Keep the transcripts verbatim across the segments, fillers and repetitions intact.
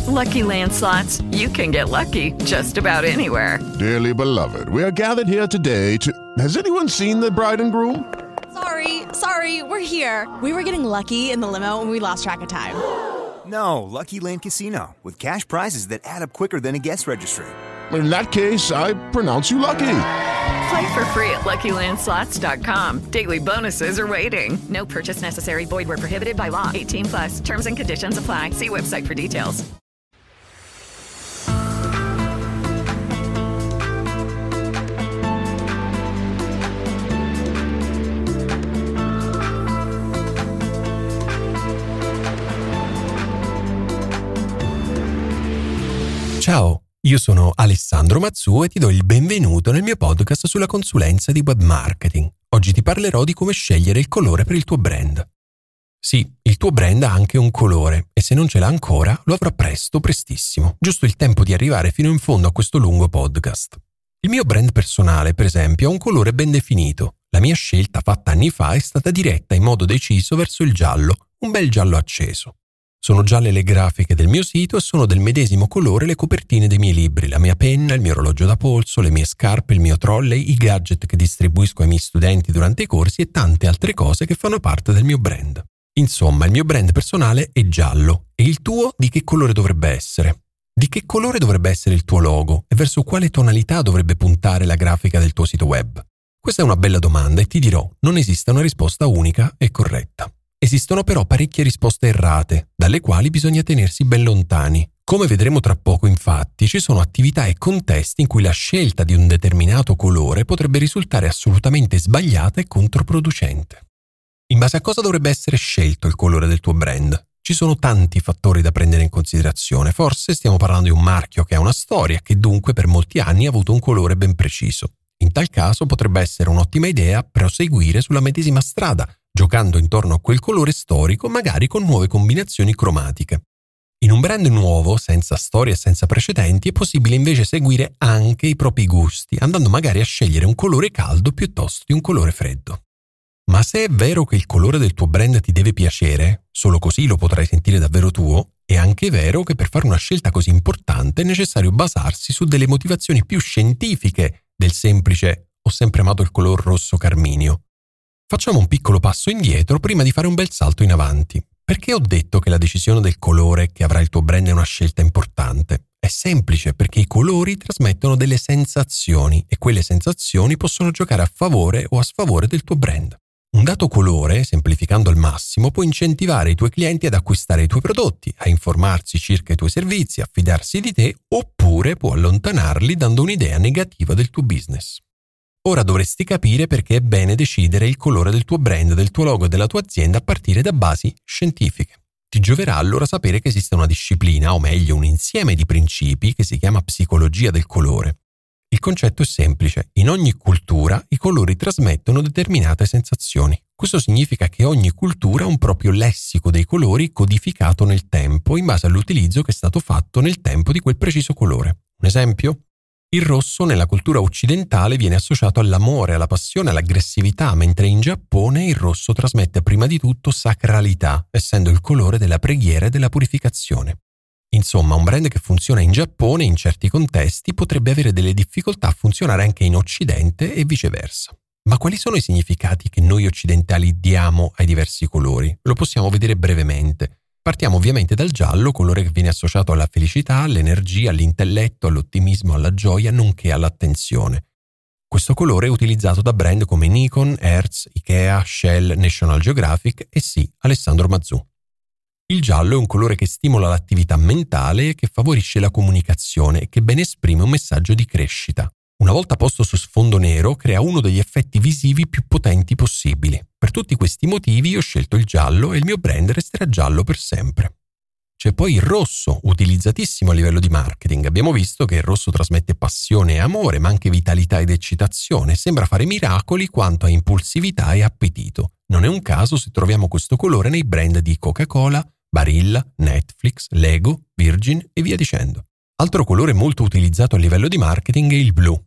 Lucky Land Slots, you can get lucky just about anywhere. Dearly beloved, we are gathered here today to... Has anyone seen the bride and groom? Sorry, sorry, we're here. We were getting lucky in the limo and we lost track of time. No, Lucky Land Casino, with cash prizes that add up quicker than a guest registry. In that case, I pronounce you lucky. Play for free at Lucky Land Slots dot com. Daily bonuses are waiting. No purchase necessary. Void where prohibited by law. eighteen plus. Terms and conditions apply. See website for details. Ciao, io sono Alessandro Mazzu e ti do il benvenuto nel mio podcast sulla consulenza di web marketing. Oggi ti parlerò di come scegliere il colore per il tuo brand. Sì, il tuo brand ha anche un colore e se non ce l'ha ancora lo avrà presto, prestissimo. Giusto il tempo di arrivare fino in fondo a questo lungo podcast. Il mio brand personale, per esempio, ha un colore ben definito. La mia scelta fatta anni fa è stata diretta in modo deciso verso il giallo, un bel giallo acceso. Sono gialle le grafiche del mio sito e sono del medesimo colore le copertine dei miei libri, la mia penna, il mio orologio da polso, le mie scarpe, il mio trolley, i gadget che distribuisco ai miei studenti durante i corsi e tante altre cose che fanno parte del mio brand. Insomma, il mio brand personale è giallo e il tuo di che colore dovrebbe essere? Di che colore dovrebbe essere il tuo logo e verso quale tonalità dovrebbe puntare la grafica del tuo sito web? Questa è una bella domanda e ti dirò, non esiste una risposta unica e corretta. Esistono però parecchie risposte errate, dalle quali bisogna tenersi ben lontani. Come vedremo tra poco, infatti, ci sono attività e contesti in cui la scelta di un determinato colore potrebbe risultare assolutamente sbagliata e controproducente. In base a cosa dovrebbe essere scelto il colore del tuo brand? Ci sono tanti fattori da prendere in considerazione. Forse stiamo parlando di un marchio che ha una storia e che dunque per molti anni ha avuto un colore ben preciso. In tal caso potrebbe essere un'ottima idea proseguire sulla medesima strada, giocando intorno a quel colore storico, magari con nuove combinazioni cromatiche. In un brand nuovo, senza storia e senza precedenti, è possibile invece seguire anche i propri gusti, andando magari a scegliere un colore caldo piuttosto di un colore freddo. Ma se è vero che il colore del tuo brand ti deve piacere, solo così lo potrai sentire davvero tuo, è anche vero che per fare una scelta così importante è necessario basarsi su delle motivazioni più scientifiche del semplice «ho sempre amato il color rosso carminio». Facciamo un piccolo passo indietro prima di fare un bel salto in avanti. Perché ho detto che la decisione del colore che avrà il tuo brand è una scelta importante? È semplice, perché i colori trasmettono delle sensazioni e quelle sensazioni possono giocare a favore o a sfavore del tuo brand. Un dato colore, semplificando al massimo, può incentivare i tuoi clienti ad acquistare i tuoi prodotti, a informarsi circa i tuoi servizi, a fidarsi di te, oppure può allontanarli dando un'idea negativa del tuo business. Ora dovresti capire perché è bene decidere il colore del tuo brand, del tuo logo e della tua azienda a partire da basi scientifiche. Ti gioverà allora sapere che esiste una disciplina, o meglio un insieme di principi che si chiama psicologia del colore. Il concetto è semplice: in ogni cultura i colori trasmettono determinate sensazioni. Questo significa che ogni cultura ha un proprio lessico dei colori codificato nel tempo in base all'utilizzo che è stato fatto nel tempo di quel preciso colore. Un esempio? Il rosso nella cultura occidentale viene associato all'amore, alla passione, all'aggressività, mentre in Giappone il rosso trasmette prima di tutto sacralità, essendo il colore della preghiera e della purificazione. Insomma, un brand che funziona in Giappone in certi contesti potrebbe avere delle difficoltà a funzionare anche in Occidente e viceversa. Ma quali sono i significati che noi occidentali diamo ai diversi colori? Lo possiamo vedere brevemente. Partiamo ovviamente dal giallo, colore che viene associato alla felicità, all'energia, all'intelletto, all'ottimismo, alla gioia, nonché all'attenzione. Questo colore è utilizzato da brand come Nikon, Hertz, Ikea, Shell, National Geographic e sì, Alessandro Mazzu. Il giallo è un colore che stimola l'attività mentale e che favorisce la comunicazione e che ben esprime un messaggio di crescita. Una volta posto su sfondo nero, crea uno degli effetti visivi più potenti possibili. Per tutti questi motivi ho scelto il giallo e il mio brand resterà giallo per sempre. C'è poi il rosso, utilizzatissimo a livello di marketing. Abbiamo visto che il rosso trasmette passione e amore, ma anche vitalità ed eccitazione. Sembra fare miracoli quanto a impulsività e appetito. Non è un caso se troviamo questo colore nei brand di Coca-Cola, Barilla, Netflix, Lego, Virgin e via dicendo. Altro colore molto utilizzato a livello di marketing è il blu.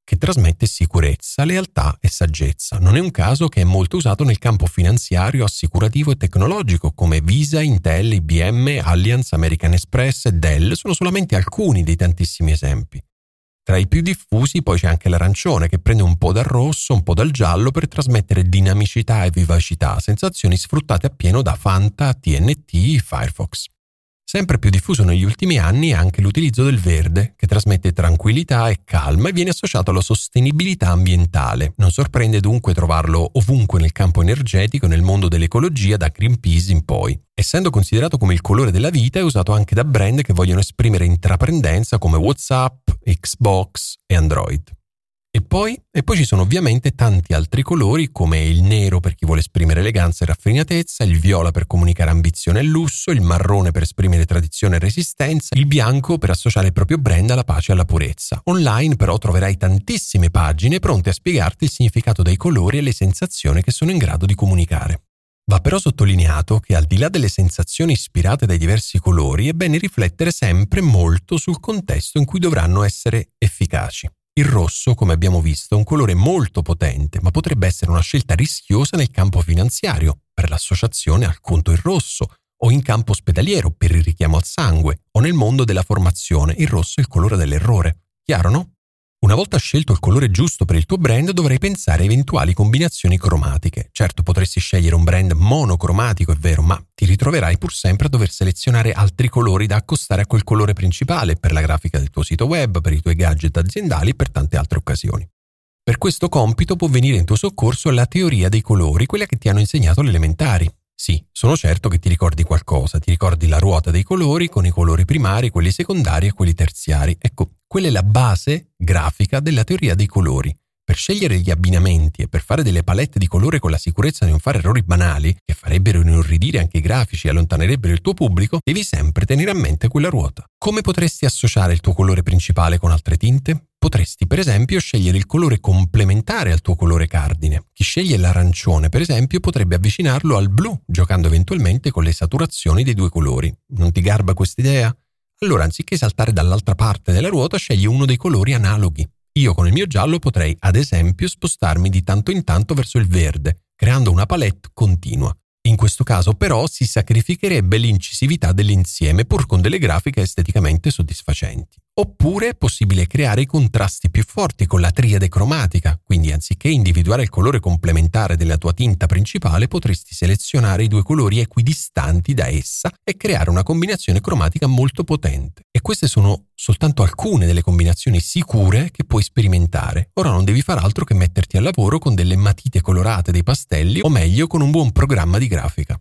che trasmette sicurezza, lealtà e saggezza. Non è un caso che è molto usato nel campo finanziario, assicurativo e tecnologico, come Visa, Intel, I B M, Allianz, American Express e Dell sono solamente alcuni dei tantissimi esempi. Tra i più diffusi poi c'è anche l'arancione, che prende un po' dal rosso, un po' dal giallo per trasmettere dinamicità e vivacità, sensazioni sfruttate appieno da Fanta, T N T, Firefox. Sempre più diffuso negli ultimi anni è anche l'utilizzo del verde, che trasmette tranquillità e calma e viene associato alla sostenibilità ambientale. Non sorprende dunque trovarlo ovunque nel campo energetico e nel mondo dell'ecologia, da Greenpeace in poi. Essendo considerato come il colore della vita, è usato anche da brand che vogliono esprimere intraprendenza come WhatsApp, Xbox e Android. E poi, e poi ci sono ovviamente tanti altri colori, come il nero per chi vuole esprimere eleganza e raffinatezza, il viola per comunicare ambizione e lusso, il marrone per esprimere tradizione e resistenza, il bianco per associare il proprio brand alla pace e alla purezza. Online però troverai tantissime pagine pronte a spiegarti il significato dei colori e le sensazioni che sono in grado di comunicare. Va però sottolineato che al di là delle sensazioni ispirate dai diversi colori è bene riflettere sempre molto sul contesto in cui dovranno essere efficaci. Il rosso, come abbiamo visto, è un colore molto potente, ma potrebbe essere una scelta rischiosa nel campo finanziario, per l'associazione al conto in rosso, o in campo ospedaliero, per il richiamo al sangue, o nel mondo della formazione. Il rosso è il colore dell'errore. Chiaro, no? Una volta scelto il colore giusto per il tuo brand, dovrai pensare a eventuali combinazioni cromatiche. Certo, potresti scegliere un brand monocromatico, è vero, ma ti ritroverai pur sempre a dover selezionare altri colori da accostare a quel colore principale per la grafica del tuo sito web, per i tuoi gadget aziendali e per tante altre occasioni. Per questo compito può venire in tuo soccorso la teoria dei colori, quella che ti hanno insegnato alle elementari. Sì, sono certo che ti ricordi qualcosa, ti ricordi la ruota dei colori con i colori primari, quelli secondari e quelli terziari. Ecco, quella è la base grafica della teoria dei colori. Per scegliere gli abbinamenti e per fare delle palette di colore con la sicurezza di non fare errori banali, che farebbero inorridire anche i grafici e allontanerebbero il tuo pubblico, devi sempre tenere a mente quella ruota. Come potresti associare il tuo colore principale con altre tinte? Potresti, per esempio, scegliere il colore complementare al tuo colore cardine. Chi sceglie l'arancione, per esempio, potrebbe avvicinarlo al blu, giocando eventualmente con le saturazioni dei due colori. Non ti garba quest'idea? Allora, anziché saltare dall'altra parte della ruota, scegli uno dei colori analoghi. Io con il mio giallo potrei, ad esempio, spostarmi di tanto in tanto verso il verde, creando una palette continua. In questo caso, però, si sacrificherebbe l'incisività dell'insieme, pur con delle grafiche esteticamente soddisfacenti. Oppure è possibile creare i contrasti più forti con la triade cromatica, quindi anziché individuare il colore complementare della tua tinta principale, potresti selezionare i due colori equidistanti da essa e creare una combinazione cromatica molto potente. E queste sono soltanto alcune delle combinazioni sicure che puoi sperimentare. Ora non devi far altro che metterti al lavoro con delle matite colorate, dei pastelli, o meglio con un buon programma di grafica.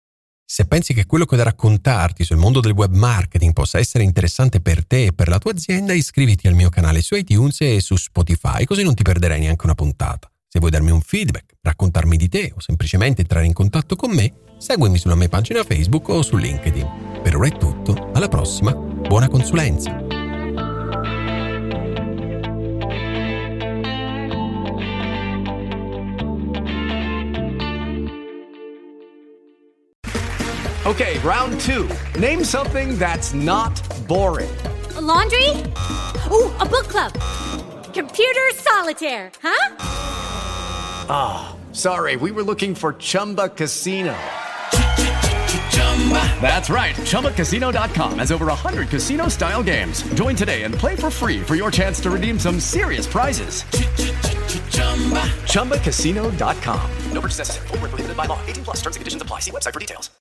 Se pensi che quello che ho da raccontarti sul mondo del web marketing possa essere interessante per te e per la tua azienda, iscriviti al mio canale su iTunes e su Spotify, così non ti perderai neanche una puntata. Se vuoi darmi un feedback, raccontarmi di te o semplicemente entrare in contatto con me, seguimi sulla mia pagina Facebook o su LinkedIn. Per ora è tutto, alla prossima, buona consulenza! Okay, round two. Name something that's not boring. A laundry? Ooh, a book club. Computer solitaire, huh? Ah, oh, sorry, we were looking for Chumba Casino. That's right, Chumba Casino dot com has over one hundred casino-style games. Join today and play for free for your chance to redeem some serious prizes. Chumba Casino dot com. No purchase necessary. Void where prohibited by law. eighteen plus terms and conditions apply. See website for details.